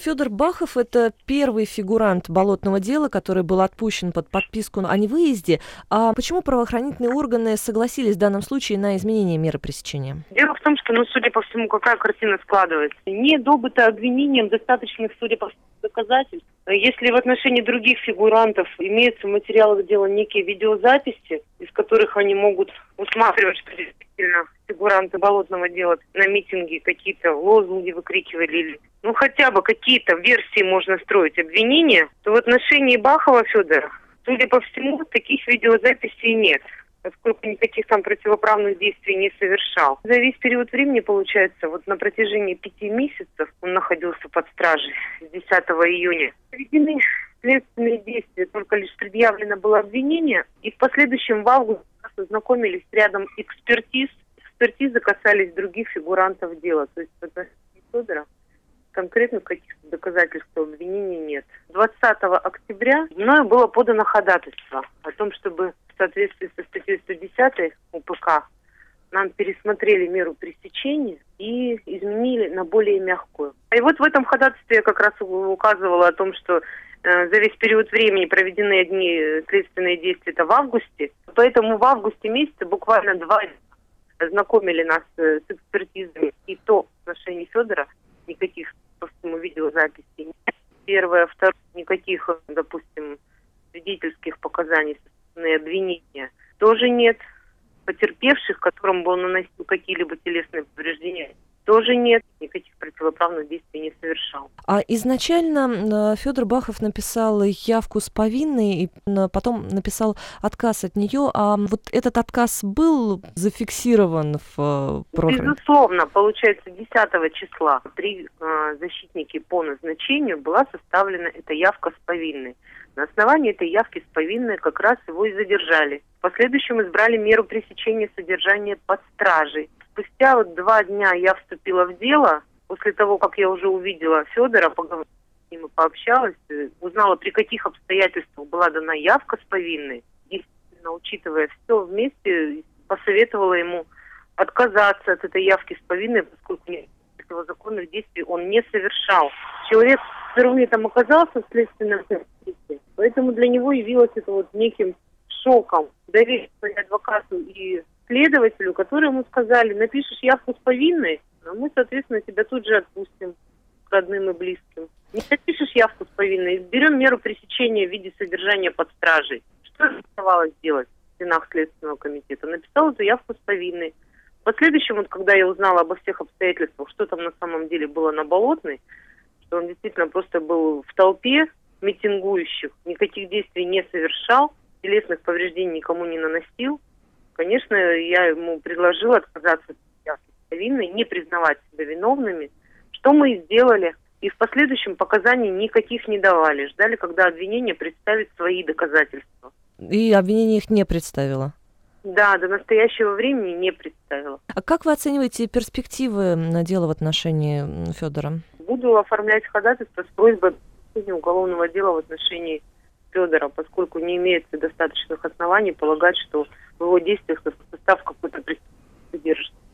Федор Бахов – это первый фигурант болотного дела, который был отпущен под подписку о невыезде. А почему правоохранительные органы согласились в данном случае на изменение меры пресечения? Дело в том, что, судя по всему, какая картина складывается. Не добыто обвинением достаточных, судя по всему, доказательств. Если в отношении других фигурантов имеются в материалах дела некие видеозаписи, из которых они могут усматривать, что действительно фигуранты болотного дела на митинге какие-то лозунги выкрикивали или хотя бы какие-то версии можно строить обвинения, то в отношении Бахова Федора, судя по всему, таких видеозаписей нет, поскольку никаких там противоправных действий не совершал. За весь период времени, получается, на протяжении 5 месяцев он находился под стражей с 10 июня. Проведены следственные действия, только лишь предъявлено было обвинение, и в последующем в августе ознакомились с рядом экспертиз. Экспертизы касались других фигурантов дела, то есть в отношении Федора конкретно каких-то доказательств обвинения нет. 20 октября мною было подано ходатайство о том, чтобы в соответствии со статьей 110 УПК нам пересмотрели меру пресечения и изменили на более мягкую. И в этом ходатайстве я как раз указывала о том, что за весь период времени проведены одни следственные действия это в августе. Поэтому в августе месяце буквально 2 дня ознакомили нас с экспертизами. И то в отношении Федора никаких, по всему, видеозаписей нет. Первое, второе, никаких, допустим, свидетельских показаний со стороны обвинения тоже нет. Потерпевших, которым бы он наносил какие-либо телесные повреждения, тоже нет. Никаких противоправных действий не совершал. А изначально Федор Бахов написал явку с повинной и потом написал отказ от нее. А этот отказ был зафиксирован в профиле? Безусловно. Получается, 10 числа при защитнике по назначению была составлена эта явка с повинной. На основании этой явки с повинной как раз его и задержали. В последующем избрали меру пресечения содержания под стражей. Спустя 2 дня я вступила в дело, после того, как я уже увидела Федора, поговорила с ним и пообщалась, узнала, при каких обстоятельствах была дана явка с повинной. Действительно, учитывая все вместе, посоветовала ему отказаться от этой явки с повинной, поскольку противозаконных действий он не совершал. Человек впервые там оказался в следственном процессе, поэтому для него явилось это неким шоком. Доверие адвокату и следователю, которые ему сказали: напишешь явку с повинной, а мы, соответственно, тебя тут же отпустим к родным и близким. Не напишешь явку с повинной, берем меру пресечения в виде содержания под стражей. Что же оставалось делать в стенах Следственного комитета? Написал эту явку с повинной. В последующем, когда я узнала обо всех обстоятельствах, что там на самом деле было на Болотной, что он действительно просто был в толпе митингующих, никаких действий не совершал, телесных повреждений никому не наносил, конечно, я ему предложила отказаться от явки с повинной, не признавать себя виновными, что мы и сделали. И в последующем показаний никаких не давали. Ждали, когда обвинение представит свои доказательства. И обвинение их не представило? Да, до настоящего времени не представила. А как вы оцениваете перспективы на дело в отношении Федора? Буду оформлять ходатайство с просьбой уголовного дела в отношении Федора, поскольку не имеется достаточных оснований полагать, что в его действиях состав какой-то преступности содержится.